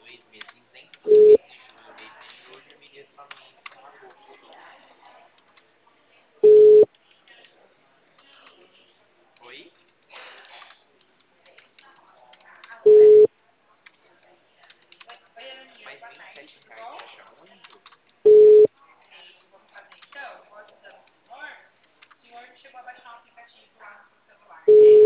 Então, o senhor chegou a baixar um aplicativo lá no seu celular.